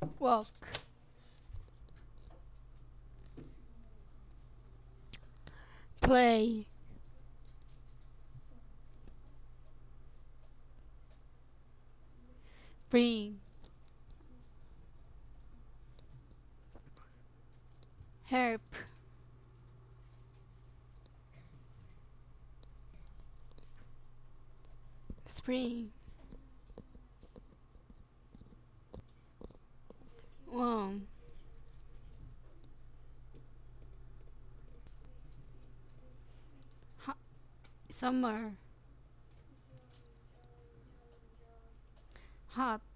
Walk. Play. Bring. Help. Spring. Warm. Hot. Summer. Hot.